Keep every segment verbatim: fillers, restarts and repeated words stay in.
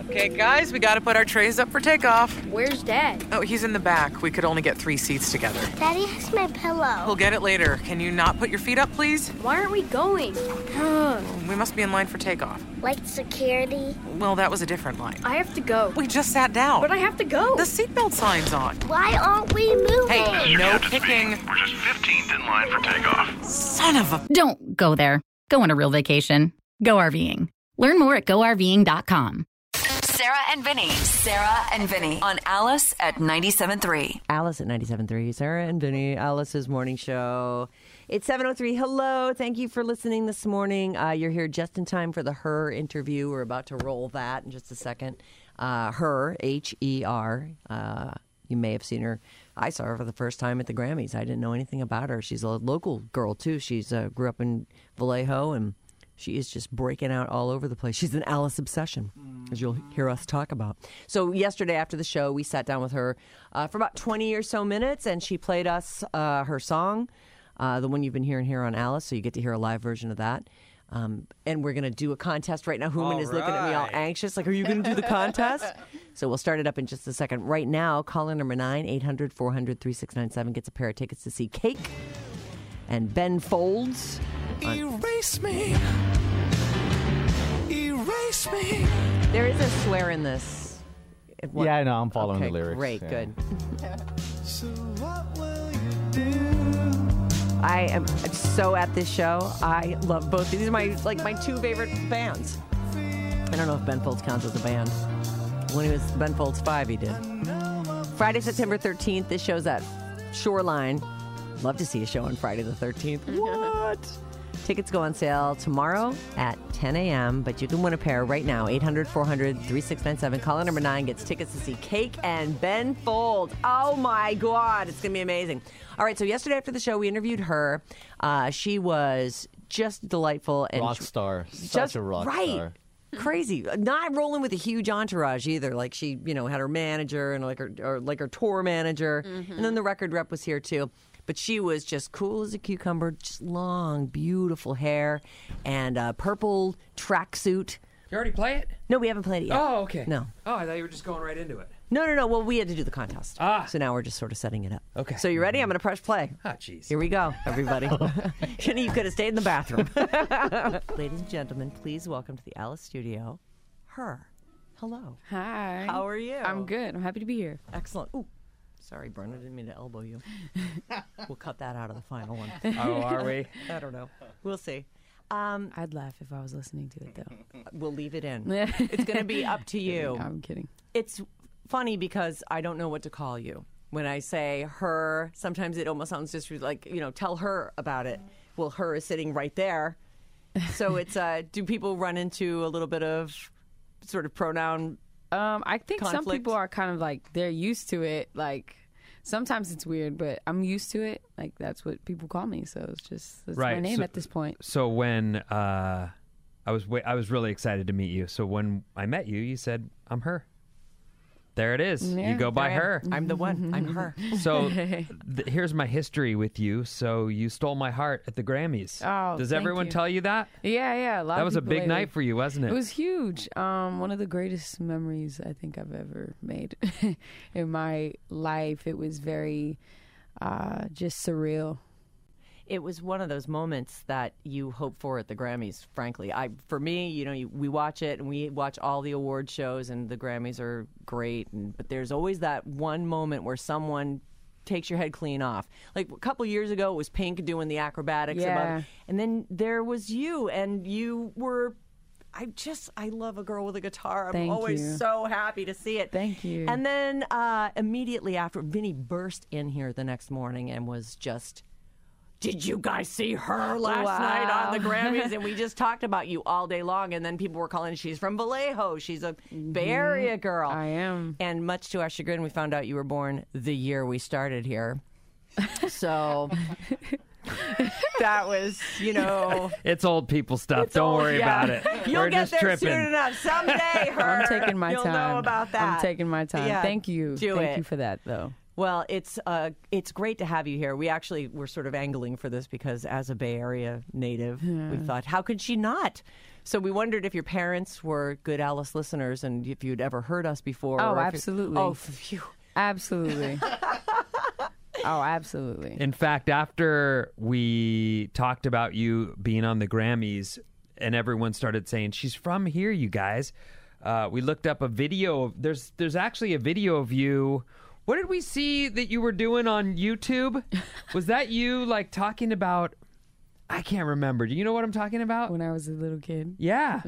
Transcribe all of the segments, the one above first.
Okay, guys, we gotta put our trays up for takeoff. Where's Dad? Oh, he's in the back. We could only get three seats together. Daddy has my pillow. We'll get it later. Can you not put your feet up, please? Why aren't we going? We must be in line for takeoff. Like security? Well, that was a different line. I have to go. We just sat down. But I have to go. The seatbelt sign's on. Why aren't we moving? Hey, no kicking. We're just fifteenth in line for takeoff. Son of a... Don't go there. Go on a real vacation. Go RVing. Learn more at go R V ing dot com. Sarah and Vinny. Sarah and Vinny on Alice at ninety-seven point three. Alice at ninety-seven point three. Sarah and Vinny, Alice's morning show. It's seven oh three. Hello. Thank you for listening this morning. Uh, you're here just in time for the Her interview. We're about to roll that in just a second. Uh, Her, H E R. Uh, you may have seen her. I saw her for the first time at the Grammys. I didn't know anything about her. She's a local girl, too. She's uh, grew up in Vallejo, and she is just breaking out all over the place. She's an Alice obsession, as you'll hear us talk about. So yesterday after the show, we sat down with her uh, for about twenty or so minutes, and she played us uh, her song, uh, the one you've been hearing here on Alice, so you get to hear a live version of that. Um, and we're going to do a contest right now. Human is looking at me all anxious, like, are you going to do the contest? So we'll start it up in just a second. Right now, caller number nine, eight hundred, four hundred, thirty-six ninety-seven gets a pair of tickets to see Cake and Ben Folds. On... Erase me. Erase me. There is a swear in this. What? Yeah, I know. I'm following okay, the lyrics. Great, yeah. good. So what will you do? I am so at this show. I love both. These are my like my two favorite bands. I don't know if Ben Folds counts as a band. When he was Ben Folds five, he did. Friday, September thirteenth. This show's at Shoreline. Love to see a show on Friday the thirteenth. What? Tickets go on sale tomorrow at ten a.m., but you can win a pair right now. eight hundred, four hundred, thirty-six ninety-seven. Caller number nine gets tickets to see Cake and Ben Folds. Oh, my God. It's going to be amazing. All right, so yesterday after the show, we interviewed her. Uh, she was just delightful. And rock star. Such just, a rock right. star. Crazy. Not rolling with a huge entourage either. Like she, you know, had her manager and like her, or like her tour manager. Mm-hmm. And then the record rep was here, too. But she was just cool as a cucumber, just long, beautiful hair, and a purple tracksuit. You already play it? No, we haven't played it yet. Oh, okay. No. Oh, I thought you were just going right into it. No, no, no. Well, we had to do the contest. Ah. So now we're just sort of setting it up. Okay. So you ready? I'm going to press play. Ah, jeez. Here we go, everybody. You could have stayed in the bathroom. Ladies and gentlemen, please welcome to the Alice studio, Her. Hello. Hi. How are you? I'm good. I'm happy to be here. Excellent. Ooh. Sorry, Bern, I didn't mean to elbow you. We'll cut that out of the final one. Oh, are we? I don't know. We'll see. Um, I'd laugh if I was listening to it, though. We'll leave it in. It's going to be up to you. I'm kidding. It's funny because I don't know what to call you. When I say her, sometimes it almost sounds just like, you know, tell her about it. Well, her is sitting right there. So it's, uh, do people run into a little bit of sort of pronoun Um, I think conflict? some people are kind of like, they're used to it. Like, sometimes it's weird, but I'm used to it. Like, that's what people call me. So it's just, that's right. my name so, at this point. So when uh, I was w- I was really excited to meet you. So when I met you, you said, I'm Her. There it is. Yeah, you go by Her. I'm the one. I'm Her. So th- here's my history with you. So you stole my heart at the Grammys. Oh, Does thank everyone you. tell you that? Yeah, yeah. A lot That of was a people big lately. night for you, wasn't it? It was huge. Um, one of the greatest memories I think I've ever made in my life. It was very uh, just surreal. It was one of those moments that you hope for at the Grammys, frankly. I, for me, you know, you, we watch it and we watch all the award shows and the Grammys are great. And, but there's always that one moment where someone takes your head clean off. Like a couple years ago, it was Pink doing the acrobatics. Yeah. Above, and then there was you, and you were... I just, I love a girl with a guitar. I'm Thank always you. so happy to see it. Thank you. And then uh, immediately after, Vinny burst in here the next morning and was just... Did you guys see Her last Wow. night on the Grammys? And we just talked about you all day long. And then people were calling, she's from Vallejo. She's a Bay Area girl. I am. And much to our chagrin, we found out you were born the year we started here. So that was, you know. It's old people stuff. Don't old, worry yeah. about it. You'll We're get just there tripping. soon enough. Someday, Her. I'm taking my You'll time. know about that. I'm taking my time. Yeah, Thank you. do Thank it. you for that, though. Well, it's uh, it's great to have you here. We actually were sort of angling for this because as a Bay Area native, we thought, how could she not So we wondered if your parents were good Alice listeners and if you'd ever heard us before. Oh, or if you- absolutely. Oh, phew. Absolutely. Oh, absolutely. In fact, after we talked about you being on the Grammys and everyone started saying, she's from here, you guys, uh, we looked up a video. Of, there's there's actually a video of you. What did we see that you were doing on YouTube? Was that you, like, talking about... I can't remember. Do you know what I'm talking about? When I was a little kid. Yeah.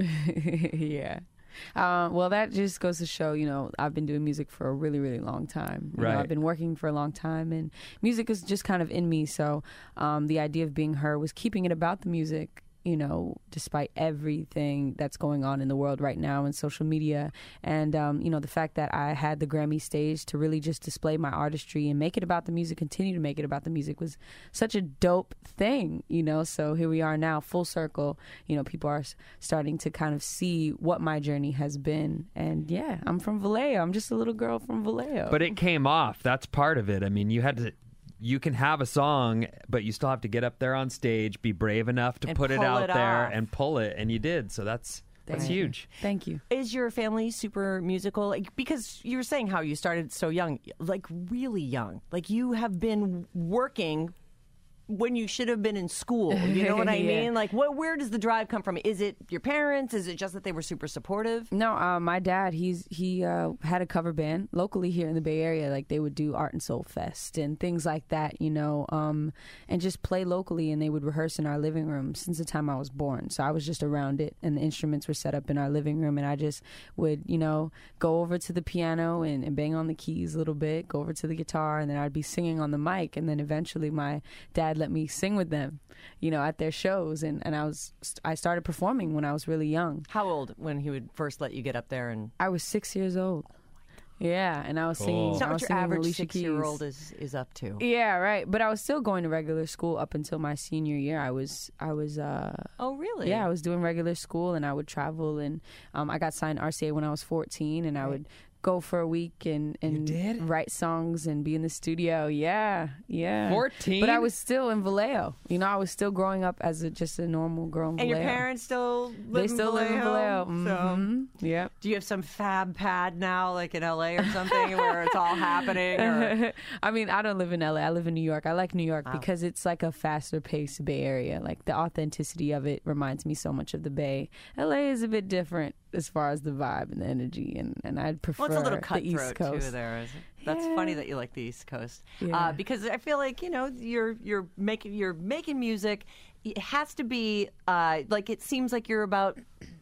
Yeah. Uh, well, that just goes to show, you know, I've been doing music for a really, really long time. You Right. know, I've been working for a long time, and music is just kind of in me. So um, the idea of being her was keeping it about the music, you know, despite everything that's going on in the world right now and social media. And, um, you know, the fact that I had the Grammy stage to really just display my artistry and make it about the music, continue to make it about the music, was such a dope thing, you know. So here we are now, full circle. You know, people are s- starting to kind of see what my journey has been. And yeah, I'm from Vallejo. I'm just a little girl from Vallejo. But it came off. That's part of it. I mean, you had to... You can have a song, but you still have to get up there on stage, be brave enough to And put it pull out it there off. and pull it, and you did. So that's that's Thank you. huge. Thank you. Is your family super musical? Like, because you were saying how you started so young, like really young. Like you have been working when you should have been in school. You know what I Yeah. mean? Like, what? Where does the drive come from? Is it your parents? Is it just that they were super supportive? No, uh, my dad, he's he uh, had a cover band locally here in the Bay Area. Like they would do Art and Soul Fest and things like that, you know, um, and just play locally. And they would rehearse in our living room since the time I was born. So I was just around it, and the instruments were set up in our living room. And I just would, you know, go over to the piano and, and bang on the keys a little bit, go over to the guitar, and then I'd be singing on the mic. And then eventually my dad let me sing with them, you know, at their shows. And, and I was I started performing when I was really young. How old when he would first let you get up there? And I was six years old. Yeah, and I was singing. it's not I what was your singing average Alicia six-year-old Keys. is is up to. Yeah, right. But I was still going to regular school up until my senior year. I was, I was. Uh, Oh, really? yeah, I was doing regular school, and I would travel, and um, I got signed R C A when I was fourteen, and I would go for a week and, and did? write songs and be in the studio. Yeah, yeah. fourteen? But I was still in Vallejo. You know, I was still growing up as a, just a normal girl in And Vallejo. your parents still live They in still live in Vallejo. So, Mhm. Yep. do you have some fab pad now, like in L A or something, where it's all happening? Or? I mean, I don't live in L A. I live in New York. I like New York because it's like a faster paced Bay Area. Like the authenticity of it reminds me so much of the Bay. L A is a bit different as far as the vibe and the energy, and, and I'd prefer Well, it's a little the East cutthroat Coast. too. There, is it? That's Yeah. funny that you like the East Coast, Yeah. uh, because I feel like you know you're you're making you're making music. It has to be uh, like it seems like you're about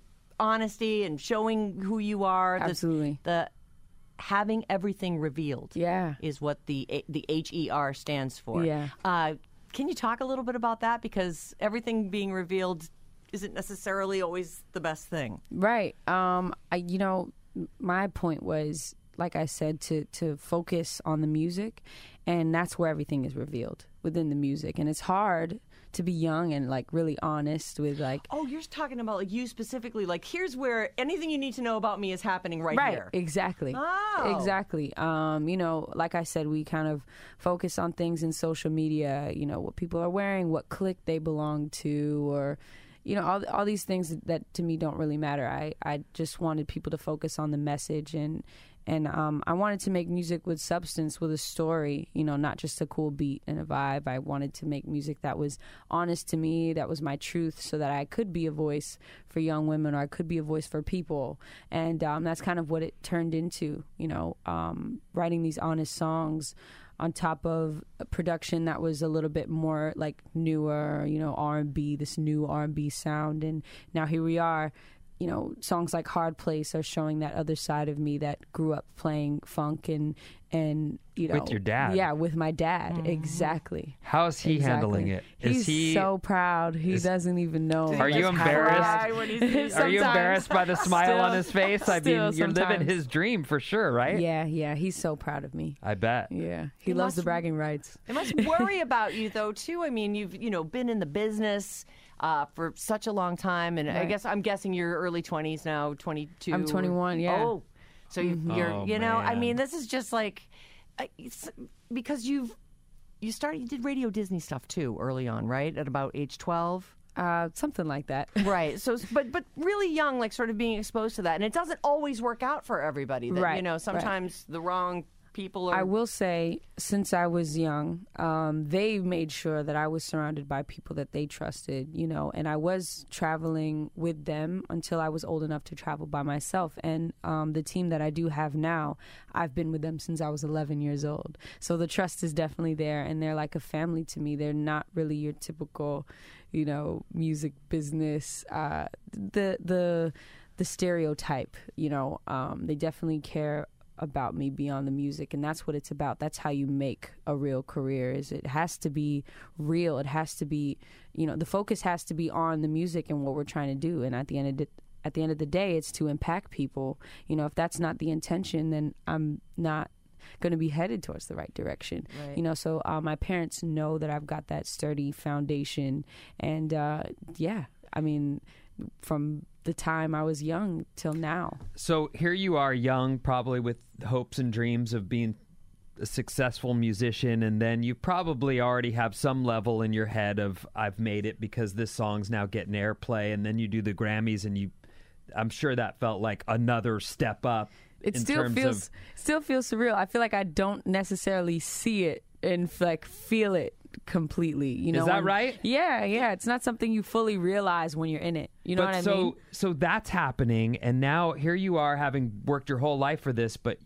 honesty and showing who you are. The- Absolutely. The, having everything revealed. Yeah. is what the the H E R stands for. Yeah. Uh, can you talk a little bit about that? Because everything being revealed isn't necessarily always the best thing. Right. Um, I, you know, my point was, like I said, to, to focus on the music, and that's where everything is revealed, within the music. And it's hard to be young and, like, really honest with, like... Oh, you're talking about like you specifically. Like, here's where anything you need to know about me is happening right, Right, here. exactly. Oh. Exactly. Um, you know, like I said, we kind of focus on things in social media, you know, what people are wearing, what clique they belong to, or... You know, all all these things that to me don't really matter. I, I just wanted people to focus on the message, and and um, I wanted to make music with substance, with a story, you know, not just a cool beat and a vibe. I wanted to make music that was honest to me, that was my truth, so that I could be a voice for young women, or I could be a voice for people. And um, that's kind of what it turned into, you know, um, writing these honest songs on top of a production that was a little bit more like newer, you know, R and B, this new R and B sound. And now here we are, you know, songs like Hard Place are showing that other side of me that grew up playing funk and, and you know. With your dad. Yeah, with my dad, exactly. How is he Exactly. handling it? Is He's he, so proud. He is- doesn't even know. Are you how to embarrassed? react. When he's- Are you Sometimes. embarrassed by the smile Still- on his face? I still mean, you're living sometimes. his dream for sure, right? Yeah, yeah. He's so proud of me. I bet. Yeah. He, He loves must- the bragging rights. It must worry about you though too. I mean, you've you know been in the business uh, for such a long time, and I Right. guess I'm guessing you're early twenties now, twenty-two. I'm twenty-one, yeah. Oh, so you, you're Oh, you know I man. mean this is just like uh, it's, because you've you started you did Radio Disney stuff too early on, right? At about age twelve. Uh, something like that. Right. So, but but really young, like sort of being exposed to that, and it doesn't always work out for everybody. That, Right, You know, right. sometimes the wrong people are. I will say, since I was young, um, they made sure that I was surrounded by people that they trusted, you know, and I was traveling with them until I was old enough to travel by myself. And um, the team that I do have now, I've been with them since I was eleven years old. So the trust is definitely there, and they're like a family to me. They're not really your typical, you know, music business, uh, the the the stereotype, you know. Um, they definitely care about me beyond the music, and that's what it's about. That's how you make a real career. Is it has to be real. It has to be, you know, the focus has to be on the music and what we're trying to do. And at the end of the, at the end of the day, it's to impact people. You know, if that's not the intention, then I'm not going to be headed towards the right direction. Right. You know, so uh, my parents know that I've got that sturdy foundation, and uh, yeah, I mean, from the time I was young till now. So here you are, young, probably with hopes and dreams of being a successful musician, and then you probably already have some level in your head of, I've made it because this song's now getting airplay, and then you do the Grammys, and you, I'm sure that felt like another step up. It in still terms feels of, still feels surreal. I feel like I don't necessarily see it and like feel it completely. You know, Is that when- right? Yeah, yeah. It's not something you fully realize when you're in it. You know but what I so, mean? So that's happening, and now here you are having worked your whole life for this, but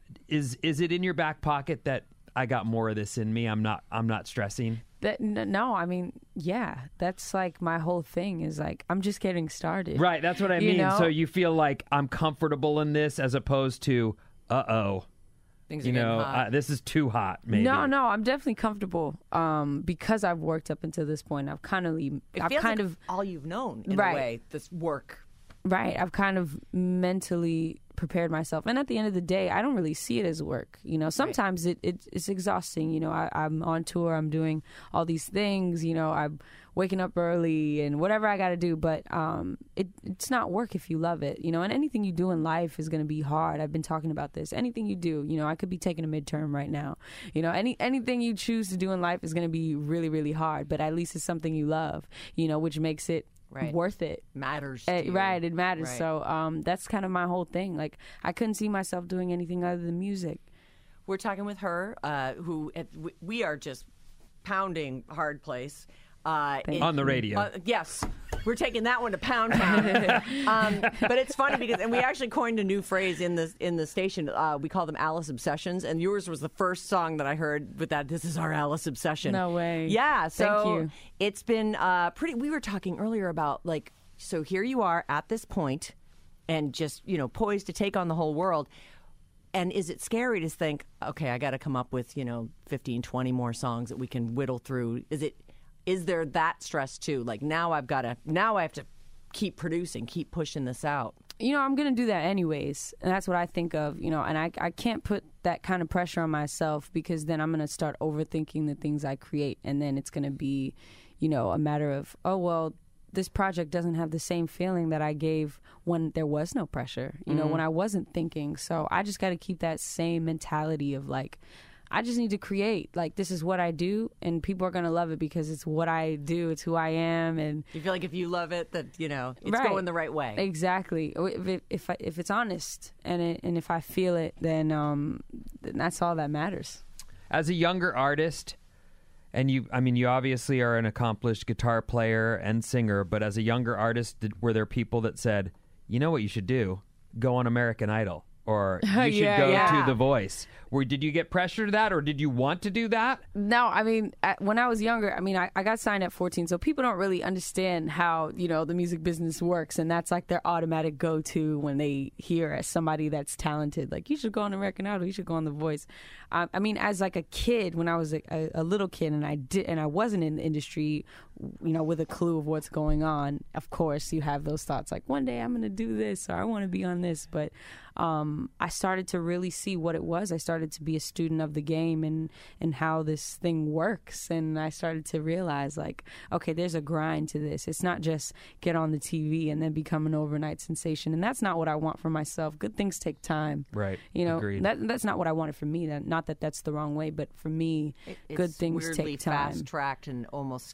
is is it in your back pocket that I got more of this in me? I'm not I'm not stressing. That n- no, I mean, yeah. That's like my whole thing is like I'm just getting started. Right, that's what I You mean. know? So you feel like I'm comfortable in this as opposed to, uh-oh. Things are You getting know, hot. uh, this is too hot, maybe. No, no, I'm definitely comfortable um, because I've worked up until this point. I've kind of, It I've feels kind like of, all you've known in Right. a way. This work. right. I've kind of mentally prepared myself, and at the end of the day, I don't really see it as work. You know, sometimes it, it it's exhausting. You know, I, I'm on tour, I'm doing all these things. You know, I'm waking up early and whatever I got to do, but um, it it's not work if you love it. You know, and anything you do in life is going to be hard. I've been talking about this. Anything you do, you know, I could be taking a midterm right now. You know, any anything you choose to do in life is going to be really, really hard, but at least it's something you love. You know, which makes it Right. worth it. Matters. Uh, to you. right, it matters. Right. So um, that's kind of my whole thing. Like, I couldn't see myself doing anything other than music. We're talking with her, uh, who at, we- we are just pounding Hard Place. Uh, Thank it- On the radio. Uh, yes. We're taking that one to Pound Town. um, but it's funny because, and we actually coined a new phrase in the, in the station. Uh, we call them Alice Obsessions. And yours was the first song that I heard with that. This is our Alice Obsession. No way. Yeah. So Thank you. it's been uh, pretty, we were talking earlier about like, so here you are at this point and just, you know, poised to take on the whole world. And is it scary to think, okay, I got to come up with, you know, fifteen, twenty more songs that we can whittle through? Is it, is there that stress too? Like now I've got to, now I have to keep producing, keep pushing this out. You know, I'm going to do that anyways. And that's what I think of, you know, and I, I can't put that kind of pressure on myself because then I'm going to start overthinking the things I create. And then it's going to be, you know, a matter of, oh, well, this project doesn't have the same feeling that I gave when there was no pressure, you know, when I wasn't thinking. So I just got to keep that same mentality of like, I just need to create. Like, this is what I do, and people are going to love it because it's what I do. It's who I am. And You feel like if you love it, that, you know, it's Right. going the right way. exactly. If it, if, I, if it's honest and it, and if I feel it, then um, then that's all that matters. As a younger artist, and you, I mean, you obviously are an accomplished guitar player and singer, but as a younger artist, did, were there people that said, you know what you should do? Go on American Idol. Or you should Yeah, go yeah. to The Voice. Where did you get pressure to that, or did you want to do that? No, I mean, at, when I was younger, I mean, I, I got signed at fourteen, so people don't really understand how, you know, the music business works, and that's like their automatic go-to when they hear as somebody that's talented, like, you should go on American Idol, you should go on The Voice. Um, I mean, as like a kid, when I was a, a, a little kid, and I did, and I wasn't in the industry, you know, with a clue of what's going on, of course, you have those thoughts, like, one day I'm going to do this, or I want to be on this, but um, I started to really see what it was. I started to be a student of the game and, and how this thing works. And I started to realize, like, okay, there's a grind to this. It's not just get on the T V and then become an overnight sensation. And that's not what I want for myself. Good things take time. Right. You know, Agreed. that, that's not what I wanted for me. That, not that that's the wrong way, but for me, It- good it's things weirdly take time. fast-tracked and almost skips over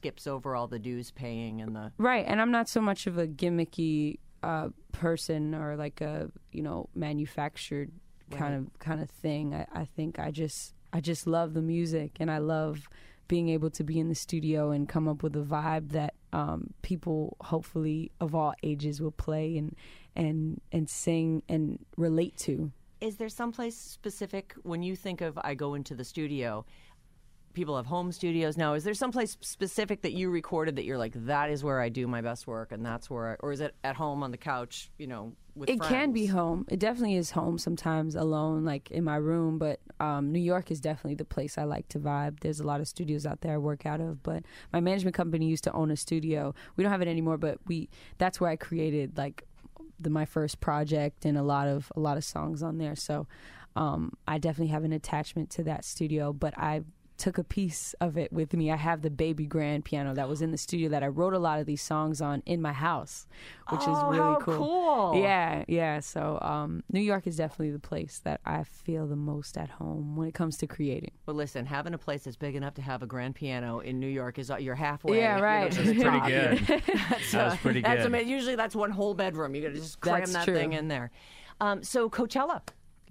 for all the dues paying and the right. And I'm not so much of a gimmicky uh, person or like a you know manufactured kind Right. of kind of thing. I, I think I just I just love the music, and I love being able to be in the studio and come up with a vibe that um, people hopefully of all ages will play and and and sing and relate to. Is there someplace specific when you think of I go into the studio? People have home studios now. Is there someplace specific that you recorded that you're like, that is where I do my best work, and that's where, I, or is it at home on the couch? You know, with It friends? can be home. It definitely is home sometimes, alone, like in my room. But um, New York is definitely the place I like to vibe. There's a lot of studios out there I work out of. But my management company used to own a studio. We don't have it anymore, but we that's where I created like the, my first project and a lot of a lot of songs on there. So um, I definitely have an attachment to that studio. But I took a piece of it with me. I have the baby grand piano that was in the studio that I wrote a lot of these songs on in my house, which Oh, is really how cool. cool. Yeah, yeah. So um, New York is definitely the place that I feel the most at home when it comes to creating. But listen, having a place that's big enough to have a grand piano in New York is uh, you're halfway. Yeah, you know, right. to the Pretty top. good. That's, That was uh, pretty that's good. ama- Usually that's one whole bedroom. You got to just cram That's that true. thing in there. Um, so Coachella.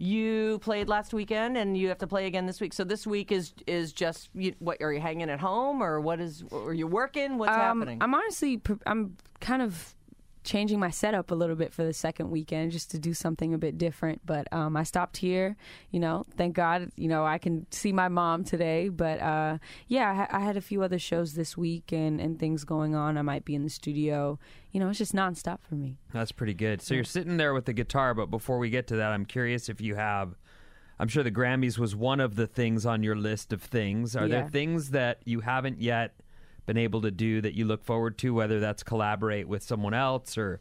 You played last weekend, and you have to play again this week. So this week is is just you, what? Are you hanging at home, or what is? Are you working? What's Um, happening? I'm honestly, pr- I'm kind of changing my setup a little bit for the second weekend just to do something a bit different. But um, I stopped here, you know, thank God, you know, I can see my mom today. But uh, yeah, I, ha- I had a few other shows this week and, and things going on. I might be in the studio. You know, it's just nonstop for me. That's pretty good. So you're sitting there with the guitar, but before we get to that, I'm curious if you have, I'm sure the Grammys was one of the things on your list of things. Are Yeah. there things that you haven't yet been able to do that you look forward to, whether that's collaborate with someone else or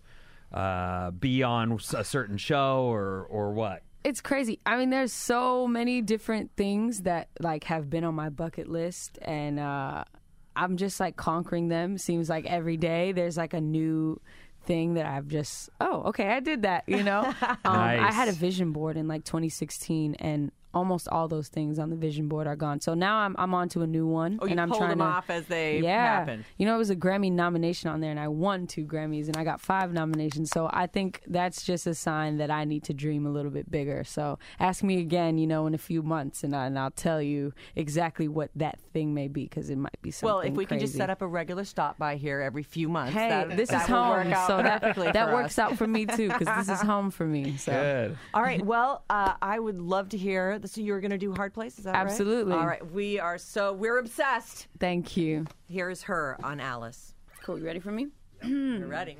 uh, be on a certain show or, or what? It's crazy. I mean, there's so many different things that like have been on my bucket list, and uh, I'm just like conquering them. Seems like every day there's like a new thing that I've just, oh, okay, I did that, you know? um, I Nice. had a vision board in like twenty sixteen, and almost all those things on the vision board are gone. So now I'm I'm on to a new one. oh, you and I'm pulled trying them to, off as they yeah. happen. You know, it was a Grammy nomination on there, and I won two Grammys, and I got five nominations. So I think that's just a sign that I need to dream a little bit bigger. So ask me again, you know, in a few months, and, I, and I'll tell you exactly what that thing may be, because it might be something Well, if we can just crazy. set up a regular stop by here every few months, Hey, that, this that is will home, work out so that, perfectly that for works us. out for me too, because this is home for me. So. Good. All right. Well, uh, I would love to hear. So you're going to do Hard Place, is that right? Absolutely. All right. We are so we're obsessed. Thank you. Here's her on Alice. Cool. You ready for me? You're ready.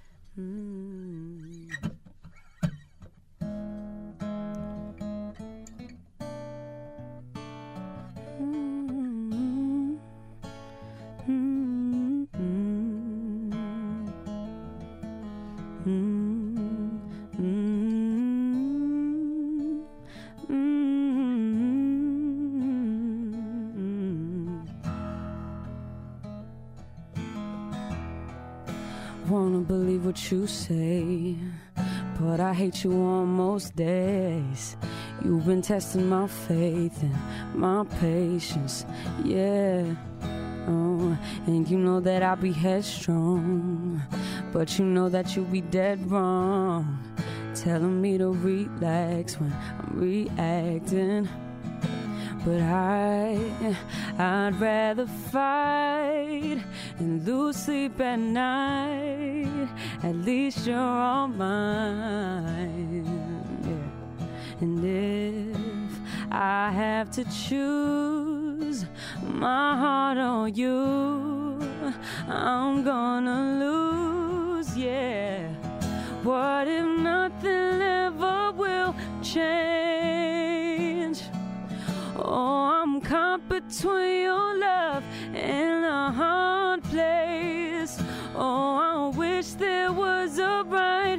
Wanna believe what you say, but I hate you on most days. You've been testing my faith and my patience, yeah. Oh, and you know that I'll be headstrong, but you know that you'll be dead wrong, telling me to relax when I'm reacting. But I, I'd rather fight and lose sleep at night. At least you're all mine. Yeah. And if I have to choose my heart on you, I'm gonna lose, yeah. What if nothing ever will change? Oh, I'm caught between your love and a hard place. Oh, I wish there was a right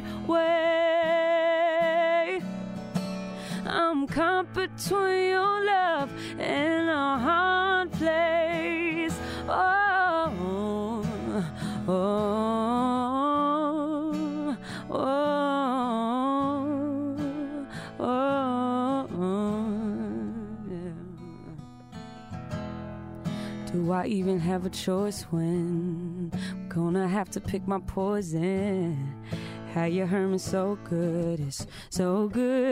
way. I'm caught between your love and a hard place. Oh, oh, oh, oh, oh. Do I even have a choice when I'm gonna have to pick my poison? How you hurt me so good, it's so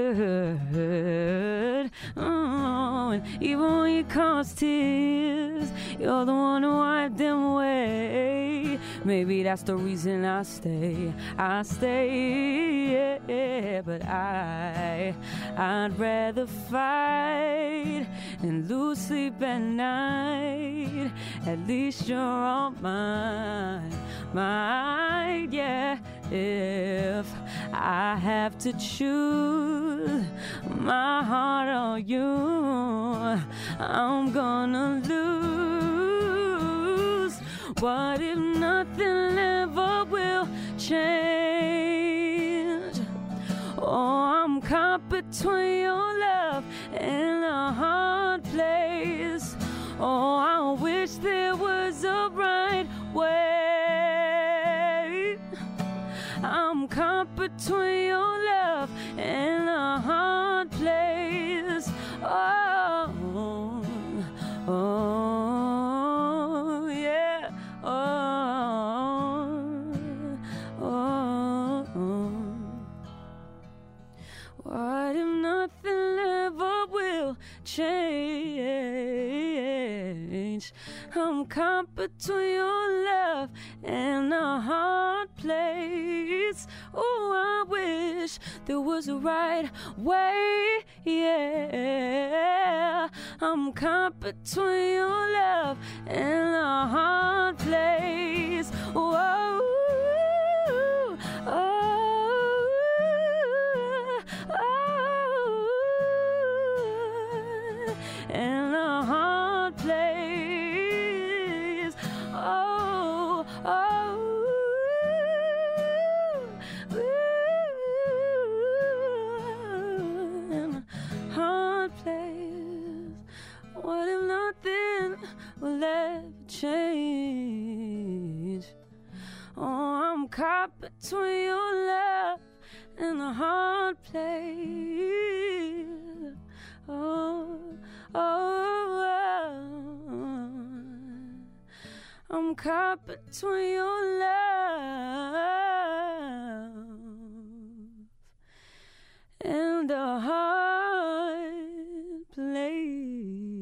good. Oh, and even when you cause tears, you're the one who wiped them away. Maybe that's the reason I stay, I stay. Yeah, but I, I'd rather fight and lose sleep at night. At least you're on my mind, yeah. If I have to choose my heart or you, I'm gonna lose. What if nothing ever will change? Oh, I'm caught between your love and a hard place. Oh, I wish there was a right way. I'm caught between your love and a hard place. Oh, oh, yeah. Oh, oh, oh. What if nothing ever will change? I'm caught between your love and a hard place. Oh, I wish there was a right way, yeah. I'm caught between your love and a hard place. Whoa, oh, oh, and a hard place. Oh, oh, and a hard place. What if nothing will ever change? Oh, I'm caught between your love and a hard place. Oh, oh, oh. I'm caught between your love and a hard place.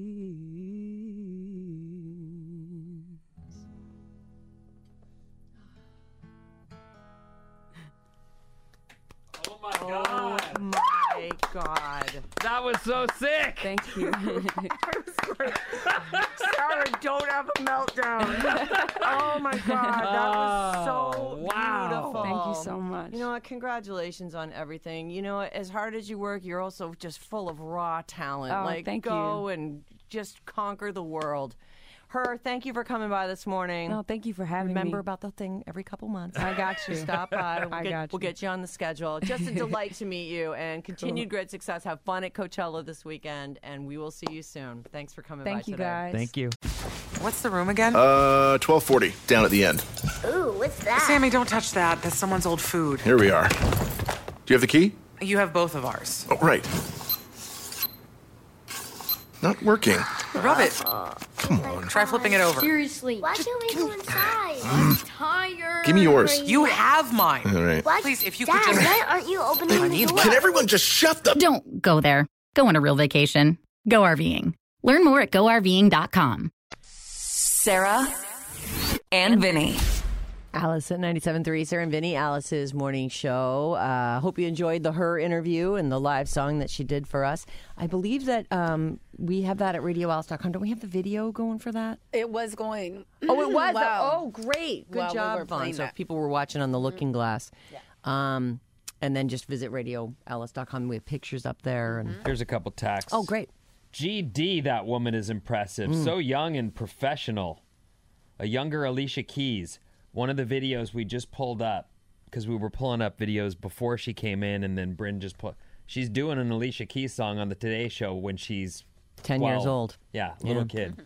Oh my God. Oh my God. That was so sick. Thank you. Sarah, don't have a meltdown. Oh my God, that was so wow. beautiful. Thank you so much. You know what? Congratulations on everything. You know what? As hard as you work, you're also just full of raw talent. Oh, like, thank go you. and just conquer the world. Her, thank you for coming by this morning. No, thank you for having Remember me. about the thing every couple months. I got you. Stop by. We'll I get, got We'll you. get you on the schedule. Just a delight to meet you, and continued great success. Have fun at Coachella this weekend, and we will see you soon. Thanks for coming by Thank you, today. guys. Thank you. What's the room again? Uh, twelve forty, down at the end. Ooh, what's that? Sammy, don't touch that. That's someone's old food. Here we are. Do you have the key? You have both of ours. Oh, right. Not working. Rub it. Come on. Try flipping it over. Seriously. Why can't we go inside? I'm tired. Give me yours. You have mine. All right. What? Please, if you Dad, could just... why aren't you opening I the need door? one. Can everyone just shut the... Don't go there. Go on a real vacation. Go RVing. Learn more at go R V ing dot com. Sarah and Vinny. Alice at ninety-seven point three, Sarah and Vinny, Alice's morning show. Uh, hope you enjoyed the Her interview and the live song that she did for us. I believe that um, we have that at radio alice dot com. Don't we have the video going for that? It was going. Oh, it was? Wow. Oh, great. Good While we job, were Vaughn. playing So that. if people were watching on the Looking Glass. Um, and then just visit radio alice dot com. We have pictures up there. And Here's a couple texts. Oh, great. G D, that woman is impressive. So young and professional. A younger Alicia Keys. One of the videos we just pulled up, because we were pulling up videos before she came in, and then Bryn just put. She's doing an Alicia Keys song on the Today Show when she's ten years twelve. old. Yeah, little kid.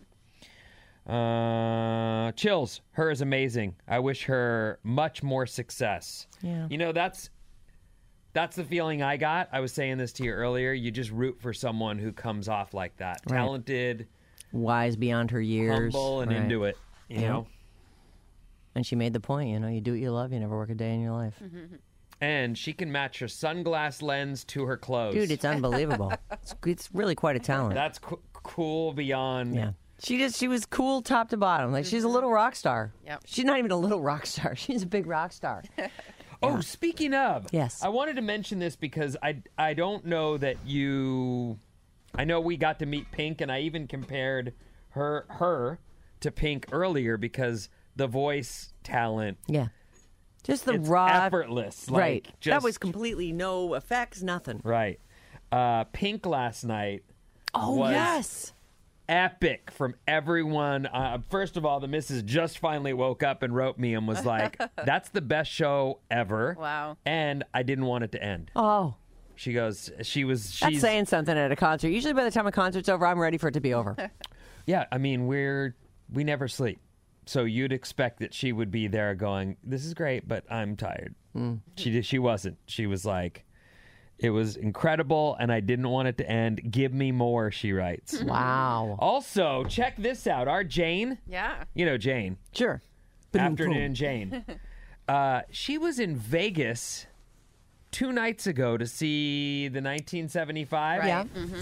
Uh, chills. Her is amazing. I wish her much more success. Yeah. You know, that's that's the feeling I got. I was saying this to you earlier. You just root for someone who comes off like that. Right. Talented, wise beyond her years. humble and Right. into it, you Yeah. know. And she made the point, you know, you do what you love, you never work a day in your life. And she can match her sunglass lens to her clothes. Dude, it's unbelievable. it's, it's really quite a talent. That's co- cool beyond. Yeah. She just she was cool top to bottom. Like she's a little rock star. Yep. She's not even a little rock star. She's a big rock star. Oh, speaking of, Yes. I wanted to mention this because I I don't know that you. I know we got to meet Pink, and I even compared her her to Pink earlier because the voice talent. Yeah. Just the It's raw effortless, like, right. that just- was completely no effects, nothing. Right. Uh, Pink last night. Oh was yes. Epic from everyone. Uh, first of all, the missus just finally woke up and wrote me and was like, "That's the best show ever." Wow. And I didn't want it to end. Oh. She goes, she was, That's she's, saying something at a concert. Usually by the time a concert's over, I'm ready for it to be over. yeah, I mean, we're, we never sleep. So you'd expect that she would be there going, "This is great, but I'm tired." Mm. She did, she wasn't. She was like, "It was incredible and I didn't want it to end. Give me more," she writes. Wow. Also, check this out. Our Jane, Yeah. you know Jane, Sure. Afternoon Jane. Uh, she was in Vegas two nights ago to see the nineteen seventy-five. Right. Yeah.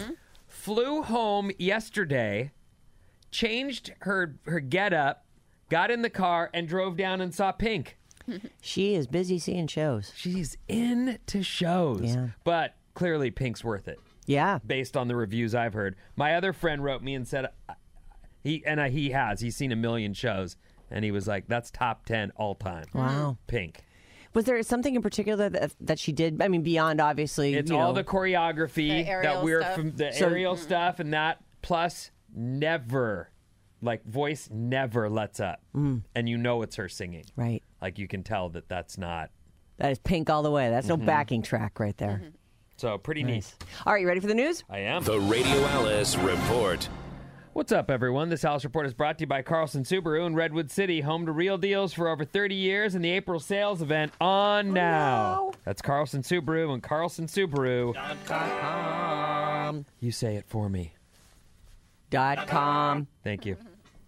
Flew home yesterday, changed her her getup, got in the car, and drove down and saw Pink. She is busy seeing shows. She's into shows. Yeah. But clearly Pink's worth it, Yeah. based on the reviews I've heard. My other friend wrote me and said, uh, he and uh, he has. He's seen a million shows. And he was like, "That's top ten all time." Wow. Pink. Was there something in particular that that she did? I mean, beyond obviously, It's you all know, the choreography The aerial that we're stuff. from the So- aerial stuff and that, plus never, like voice never lets up. And you know it's her singing. right. Like you can tell that that's not. That is Pink all the way. That's Mm-hmm. no backing track right there. So pretty Nice. neat. All right, you ready for the news? I am. The Radio Alice Report. What's up, everyone? This Alice Report is brought to you by Carlson Subaru in Redwood City, home to real deals for over thirty years and the April sales event on now. That's Carlson Subaru and Carlson Subaru. Um, You say it for me. dot com. Thank you.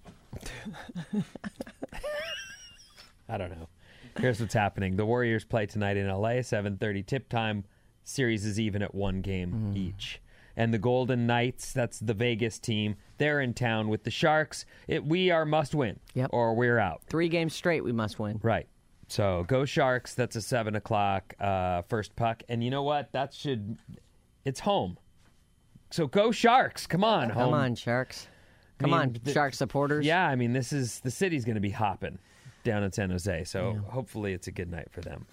I don't know. Here's what's happening. The Warriors play tonight in L A, seven thirty tip time. Series is even at one game each. And the Golden Knights, that's the Vegas team, they're in town with the Sharks. It, we are must win, Yep. or we're out. Three games straight, we must win. Right. So go Sharks. That's a seven o'clock uh, first puck. And you know what? That should, it's home. So go Sharks. Come on, home. Come on, Sharks. Come I mean, on, the- Shark supporters. Yeah, I mean, this is, the city's going to be hopping down in San Jose. So hopefully it's a good night for them.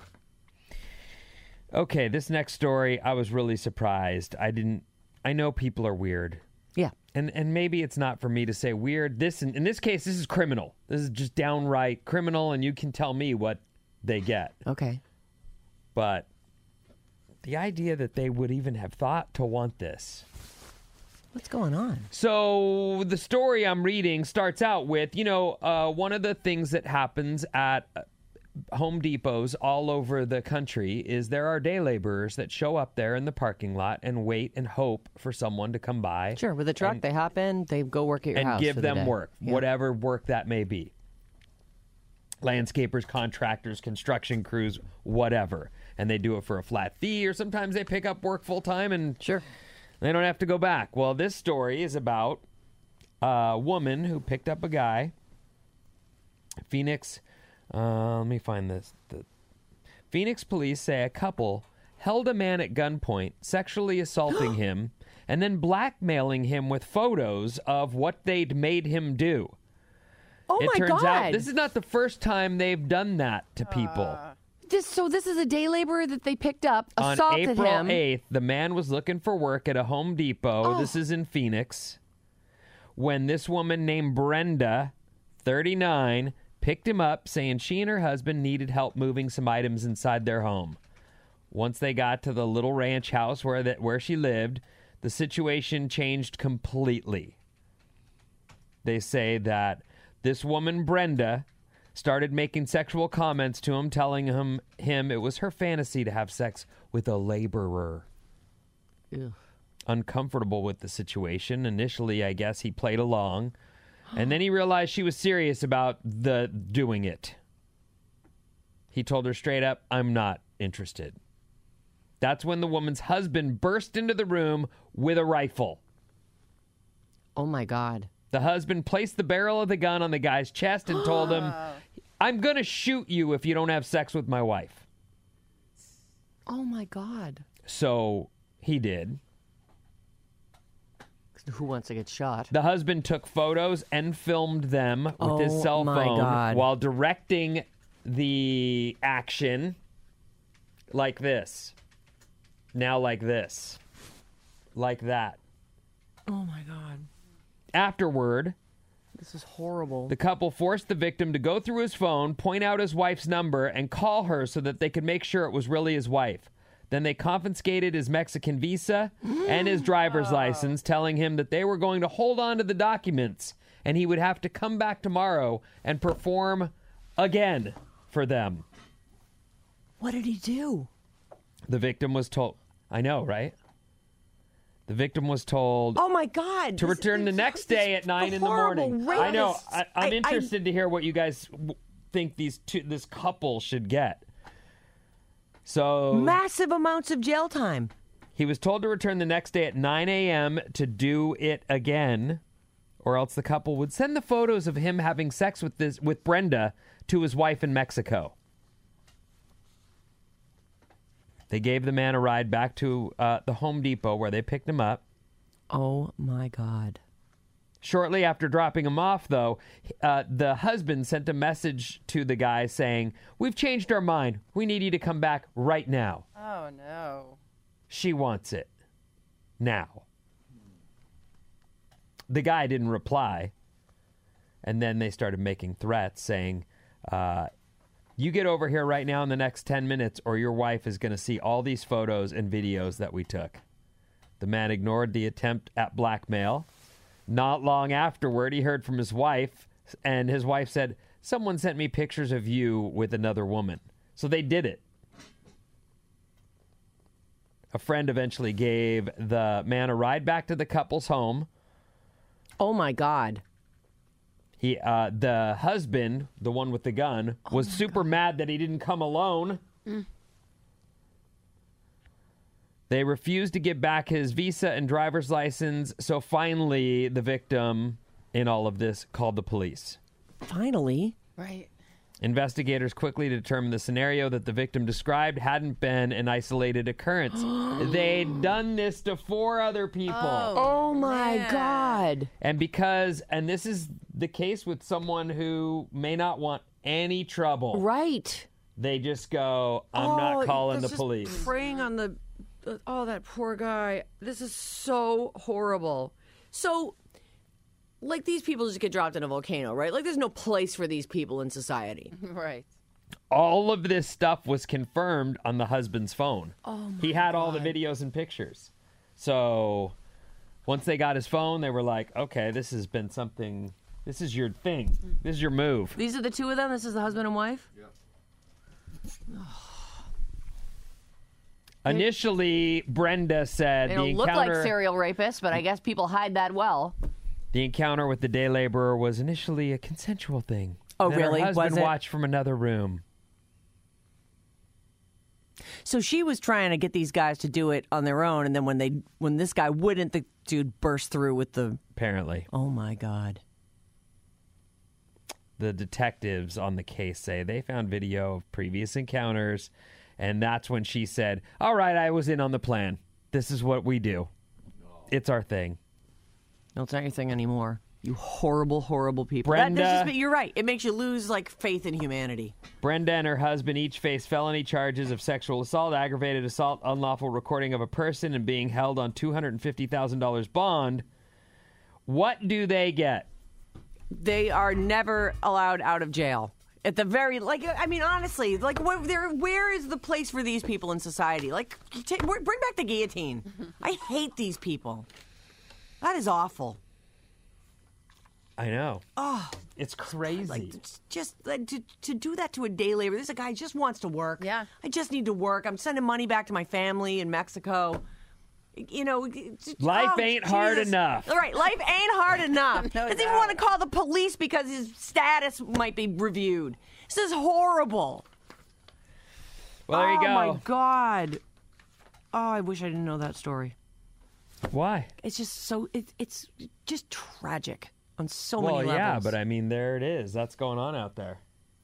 Okay, this next story, I was really surprised. I didn't, I know people are weird. Yeah. And and maybe it's not for me to say weird. This in, in this case, this is criminal. This is just downright criminal, and you can tell me what they get. Okay. But the idea that they would even have thought to want this. What's going on? So the story I'm reading starts out with, you know, uh, one of the things that happens at uh, Home Depots all over the country is there are day laborers that show up there in the parking lot and wait and hope for someone to come by. Sure, with a truck, and, they hop in, they go work at your and house give for the them day. work, Yeah. whatever work that may be. Landscapers, contractors, construction crews, whatever. And they do it for a flat fee, or sometimes they pick up work full time and Sure. they don't have to go back. Well, this story is about a woman who picked up a guy. Phoenix, uh, let me find this. The, Phoenix police say a couple held a man at gunpoint, sexually assaulting him, and then blackmailing him with photos of what they'd made him do. Oh it my turns God. out this is not the first time they've done that to people. This, so this is a day laborer that they picked up, On assaulted April him. eighth, the man was looking for work at a Home Depot. Oh. This is in Phoenix. When this woman named Brenda, thirty-nine, picked him up saying she and her husband needed help moving some items inside their home. Once they got to the little ranch house where that where she lived, the situation changed completely. They say that this woman, Brenda, started making sexual comments to him, telling him him it was her fantasy to have sex with a laborer. Ew. uncomfortable with the situation. Initially, I guess he played along, and then he realized she was serious about the doing it. He told her straight up, "I'm not interested." That's when the woman's husband burst into the room with a rifle. Oh, my God. The husband placed the barrel of the gun on the guy's chest and told him, "I'm going to shoot you if you don't have sex with my wife." Oh, my God. So he did. Who wants to get shot? The husband took photos and filmed them with Oh, his cell my phone God. while directing the action like this. Now like this. Like that. Oh, my God. Afterward, This is horrible. the couple forced the victim to go through his phone, point out his wife's number, and call her so that they could make sure it was really his wife. Then they confiscated his Mexican visa and his driver's license, telling him that they were going to hold on to the documents and he would have to come back tomorrow and perform again for them. What did he do? The victim was told, I know, right? The victim was told Oh, my God. to This- return the this- next this day at nine in the horrible morning. I know. rapist. I, I'm I- I- interested to hear what you guys w- think these two, this couple should get. So Massive amounts of jail time. he was told to return the next day at nine a.m. to do it again, or else the couple would send the photos of him having sex with this with Brenda to his wife in Mexico. They gave the man a ride back to uh, the Home Depot where they picked him up. Oh, my God. Shortly after dropping him off, though, uh, the husband sent a message to the guy saying, "We've changed our mind. We need you to come back right now." Oh, no. She wants it now. The guy didn't reply. And then they started making threats saying, uh, you get over here right now in the next ten minutes or your wife is going to see all these photos and videos that we took. The man ignored the attempt at blackmail. Not long afterward, he heard from his wife, and his wife said, "Someone sent me pictures of you with another woman." So they did it. A friend eventually gave the man a ride back to the couple's home. Oh, my God. He, uh, the husband, the one with the gun, was super mad that he didn't come alone. Mm. They refused to give back his visa and driver's license, so finally the victim in all of this called the police. Finally. Right. Investigators quickly determined the scenario that the victim described hadn't been an isolated occurrence. They'd done this to four other people. Oh, my man. God. And because, and this is the case with someone who may not want any trouble. Right. They just go, I'm Oh, not calling the that's just police. Preying on the, the, oh, that poor guy. This is so horrible. So, like, these people just get dropped in a volcano, right? Like, there's no place for these people in society. Right. All of this stuff was confirmed on the husband's phone. Oh, my He had all the videos and pictures. So once they got his phone, they were like, okay, this has been something, this is your thing. This is your move. These are the two of them? This is the husband and wife? Yeah. Initially, Brenda said They the don't look encounter, like serial rapists, but I guess people hide that well. the encounter with the day laborer was initially a consensual thing. Oh, Then really? Her husband Was it? watched from another room. So she was trying to get these guys to do it on their own, and then when they when this guy wouldn't, the dude burst through with the... Apparently. Oh, my God. The detectives on the case say they found video of previous encounters, and that's when she said, all right, I was in on the plan. This is what we do. It's our thing. No, it's not your thing anymore. You horrible, horrible people. Brenda- That, that's just, you're right. It makes you lose, like, faith in humanity. Brenda and her husband each face felony charges of sexual assault, aggravated assault, unlawful recording of a person, and being held on two hundred fifty thousand dollars bond. What do they get? They are never allowed out of jail. At the very, like, I mean, honestly, like, where, there, where is the place for these people in society? Like, t- bring back the guillotine. I hate these people. That is awful. I know. Oh, It's crazy. like, just like, to, to do that to a day laborer. This is a guy who just wants to work. Yeah. I just need to work. I'm sending money back to my family in Mexico. You know, Life oh, ain't hard Jesus. enough. All right, life ain't hard enough. No Doesn't even doubt. want to call the police because his status might be reviewed. This is horrible. Well, there you oh go. my God. Oh, I wish I didn't know that story. Why? It's just so it, it's just tragic on so well, many levels. yeah, but I mean, there it is. That's going on out there.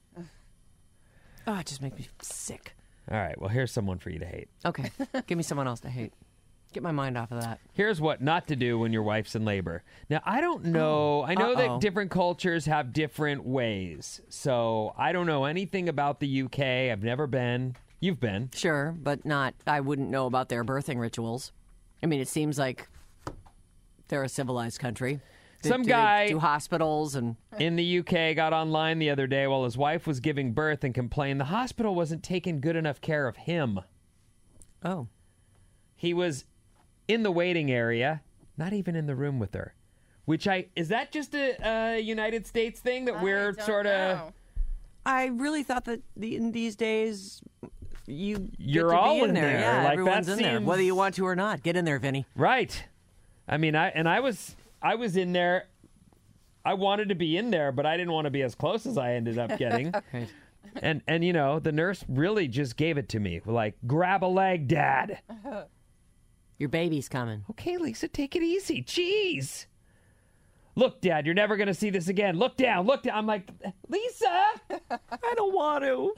Oh, it just makes me sick. All right. Well, here's someone for you to hate. Okay, give me someone else to hate. Get my mind off of that. Here's what not to do when your wife's in labor. Now, I don't know. I know Uh-oh. that different cultures have different ways. So I don't know anything about the U K. I've never been. You've been. Sure, but not. I wouldn't know about their birthing rituals. I mean, it seems like they're a civilized country. They- Some do they guy do hospitals and in the U K got online the other day while his wife was giving birth and complained the hospital wasn't taking good enough care of him. oh, He was in the waiting area, not even in the room with her. Which I is that just a, a United States thing that we're sort of I really thought that the, in these days you You're get to all be in in there. there. Yeah, Like, everyone's that in there, seems- whether you want to or not. Get in there, Vinny. right. I mean, I and I was I was in there. I wanted to be in there, but I didn't want to be as close as I ended up getting. Right. And and you know, the nurse really just gave it to me, like, grab a leg, Dad. Your baby's coming. Okay, Lisa, take it easy. Jeez. Look, Dad, you're never gonna see this again. Look down, look down. I'm like, Lisa, I don't want to.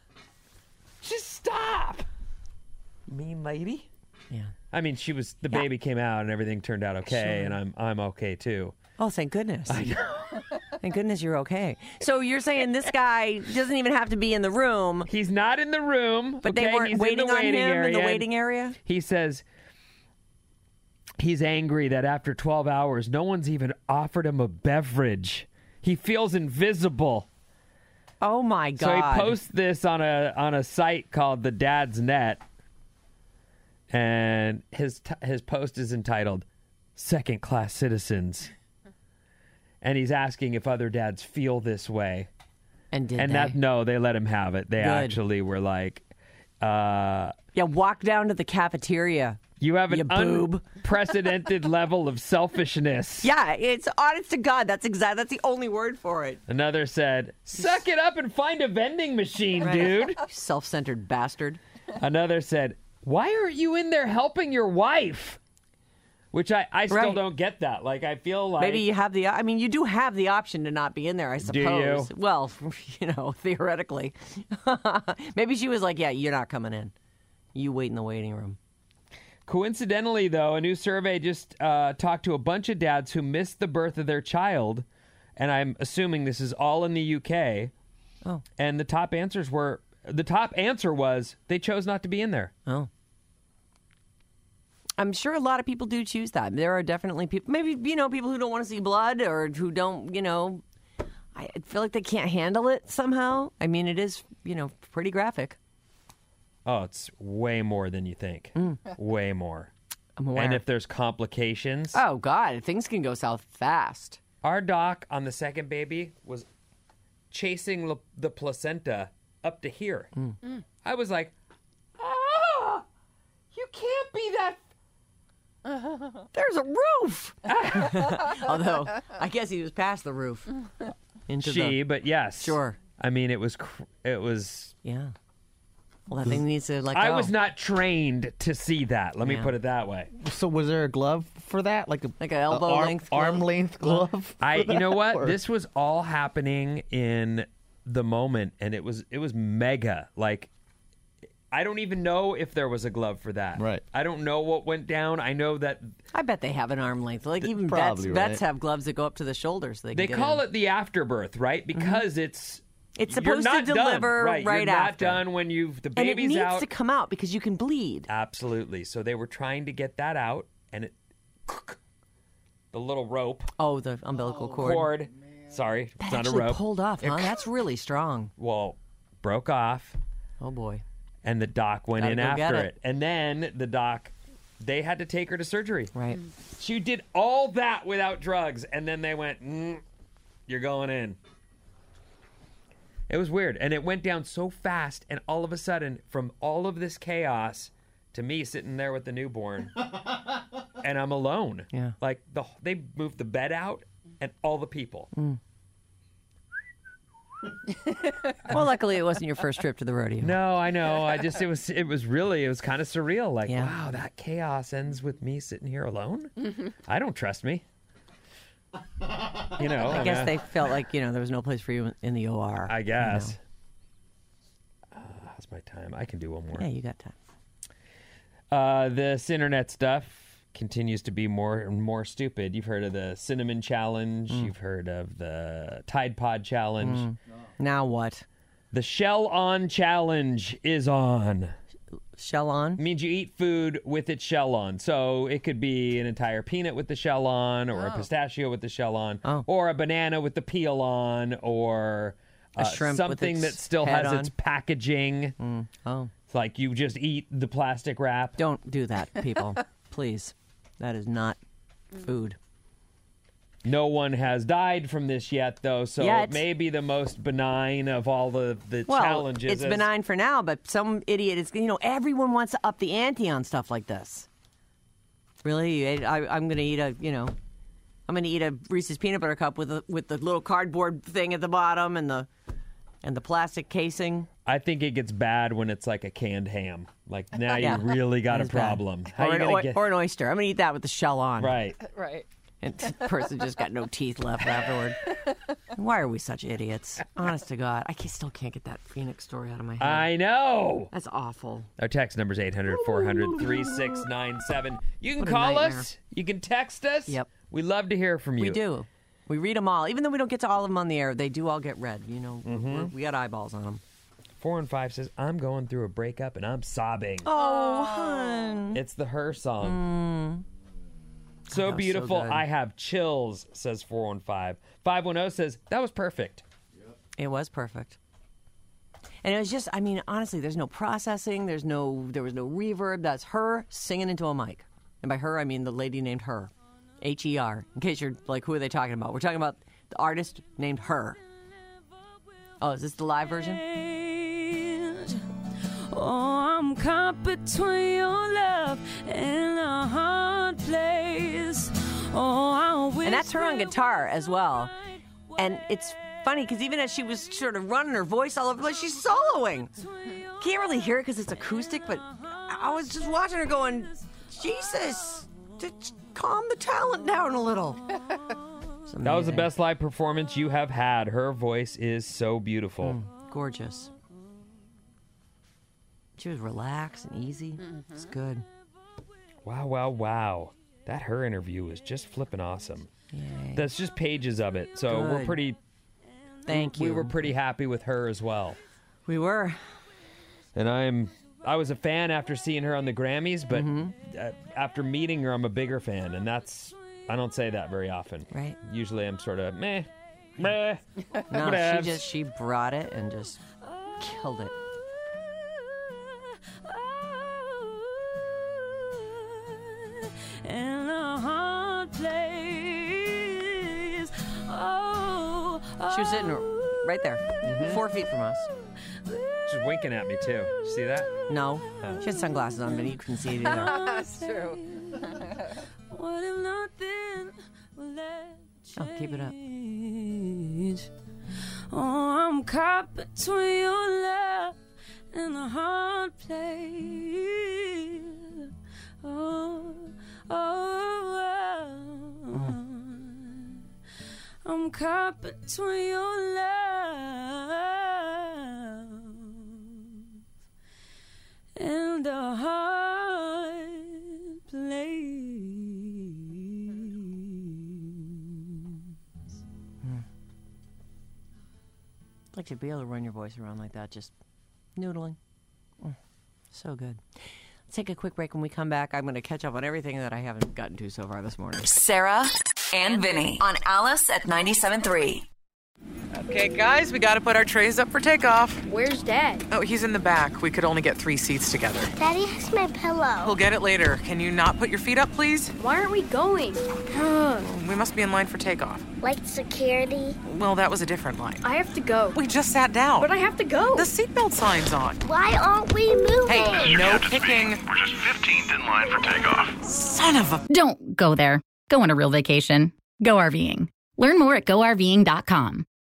Just stop. Mean lady. Yeah. I mean, she was the Yeah. baby came out and everything turned out okay, Sure. and I'm I'm okay too. Oh, thank goodness. Thank goodness you're okay. So you're saying this guy doesn't even have to be in the room, He's not in the room, but they okay? weren't He's waiting in the on waiting him area. in the and waiting area? He says he's angry that after twelve hours, no one's even offered him a beverage. He feels invisible. Oh, my God. So he posts this on a on a site called the Dad's Net, and his t- his post is entitled "Second Class Citizens," and he's asking if other dads feel this way. And did and they? that no, they let him have it. They Good. actually were like, uh, Yeah, walk down to the cafeteria. "You have an You boob." unprecedented level of selfishness." Yeah, it's honest to God. That's exact. That's the only word for it. Another said, "Suck it up and find a vending machine, dude." Self-centered bastard. Another said, "Why aren't you in there helping your wife?" Which I, I still Right. don't get that. Like, I feel like Maybe you have the. I mean, you do have the option to not be in there. I Do you? suppose. Well, you know, theoretically. Maybe she was like, "Yeah, you're not coming in. You wait in the waiting room." Coincidentally, though, a new survey just uh, talked to a bunch of dads who missed the birth of their child, and I'm assuming this is all in the U K. Oh. And the top answers were the top answer was they chose not to be in there. Oh. I'm sure a lot of people do choose that. There are definitely people, maybe, you know, people who don't want to see blood or who don't, you know, I feel like they can't handle it somehow. I mean, it is, you know, pretty graphic. Oh, it's way more than you think. Way more. I'm aware. And if there's complications, Oh, God, things can go south fast. our doc on the second baby was chasing l- the placenta up to here. I was like, ah, you can't be that. There's a roof. Although, I guess he was past the roof. Into She, the, but yes. Sure. I mean, it was, cr- it was, yeah. Well, that thing needs to, like, I go. was not trained to see that. Let me Yeah. put it that way. So was there a glove for that? Like a Like an elbow arm, length arm glove? length glove? I, for you know that? what? Or- This was all happening in the moment, and it was, it was mega. Like, I don't even know if there was a glove for that. Right. I don't know what went down. I know that I bet they have an arm length. Like, even vets, Probably, vets right. have gloves that go up to the shoulders. So they they can get call in. it the afterbirth, right? Because it's It's you're supposed to not done, deliver right, right You're not after. done when you've the And it baby's needs out. to come out because you can bleed. Absolutely. So they were trying to get that out, and it the little rope Oh, the umbilical cord. cord. Sorry, That it's not a actually rope. pulled off, huh? That's really strong. Well, broke off, Oh, boy. and the doc went Gotta in go get after it. it. And then the doc, they had to take her to surgery. Right. She did all that without drugs, and then they went, mm, "You're going in." It was weird, and it went down so fast, and all of a sudden, from all of this chaos, to me sitting there with the newborn, and I'm alone. Yeah. Like the they moved the bed out, and all the people. Mm. Well, luckily it wasn't your first trip to the rodeo. No, I know. I just it was it was really it was kind of surreal. Like, yeah. Wow, that chaos ends with me sitting here alone. I don't trust me. You know, I guess uh, they felt like you know there was no place for you in the O R. I guess. You know. uh, how's my time? I can do one more. Yeah, you got time. Uh, this internet stuff continues to be more and more stupid. You've heard of the cinnamon challenge. Mm. You've heard of the Tide Pod challenge. Mm. Now what? The shell on challenge is on. Shell on? Means you eat food with its shell on. So it could be an entire peanut with the shell on, or oh. a pistachio with the shell on, oh. or a banana with the peel on, or uh, a shrimp something with its that still head has on. its packaging. Mm. Oh. It's like you just eat the plastic wrap. Don't do that, people. Please. That is not food. No one has died from this yet, though, so Yet. it may be the most benign of all the, the well, challenges. It's as... benign for now, but some idiot is, you know, everyone wants to up the ante on stuff like this. Really? I, I'm going to eat a, you know, I'm going to eat a Reese's peanut butter cup with a, with the little cardboard thing at the bottom and the and the plastic casing. I think it gets bad when it's like a canned ham. Like, now yeah. you really got a problem. How Or you an, gonna or, get... or an oyster. I'm going to eat that with the shell on. Right. Right. And the person just got no teeth left afterward. Why are we such idiots? Honest to God. I can, still can't get that Phoenix story out of my head. I know. That's awful. Our text number is eight hundred, four hundred, three six nine seven. You can What a call nightmare. us. You can text us. Yep. We love to hear from you. We do. We read them all. Even though we don't get to all of them on the air, they do all get read. You know, Mm-hmm. We're, we got eyeballs on them. Four and five says, I'm going through a breakup and I'm sobbing. Oh, hun. It's the Her song. Mm. So That was so beautiful. good. I have chills, says four one five. five one zero says, that was perfect. It was perfect. And it was just, I mean, honestly, there's no processing. There's no, there was no reverb. That's her singing into a mic. And by her, I mean the lady named Her. H E R. In case you're like, who are they talking about? We're talking about the artist named Her. Oh, is this the live version? Oh, I'm caught between your love and a hard place. Oh, I wish And that's her on guitar as well. And it's funny because even as she was sort of running her voice all over the place, she's soloing. Can't really hear it because it's acoustic, but I was just watching her going, Jesus, just calm the talent down a little. That was the best live performance you have had. Her voice is so beautiful. Mm, gorgeous. She was relaxed and easy. Mm-hmm. It's good. Wow, wow, wow. That Her interview was just flipping awesome. Yay. That's just pages of it. So Good. we're pretty... Thank you. We were pretty happy with her as well. We were. And I'm... I was a fan after seeing her on the Grammys, but Mm-hmm. uh, after meeting her, I'm a bigger fan. And that's... I don't say that very often. Right. Usually I'm sort of meh, meh. No, whatevs. she just, she brought it and just killed it. in a hard place. Oh, She was sitting right there, Mm-hmm. four feet from us. She's winking at me, too. You see that? No. Oh. She had sunglasses on, but you couldn't see it either. That's true. what if nothing will let Oh, keep it up. change? Oh, I'm caught between your love and a hard place. Oh, oh, oh. I'm caught between your love and a hard place. I'd like to be able to run your voice around like that, just noodling. Mm, so good. Let's take a quick break. When we come back, I'm going to catch up on everything that I haven't gotten to so far this morning. Sarah and Vinny on Alice at ninety-seven point three. Okay, guys, we got to put our trays up for takeoff. Where's Dad? Oh, he's in the back. We could only get three seats together. Daddy has my pillow. We'll get it later. Can you not put your feet up, please? Why aren't we going? We must be in line for takeoff. Like security? Well, that was a different line. I have to go. We just sat down. But I have to go. The seatbelt sign's on. Why aren't we moving? Hey, no kicking. We're just fifteenth in line for takeoff. Son of a... Don't go there. Go on a real vacation. Go RVing. Learn more at go R V ing dot com.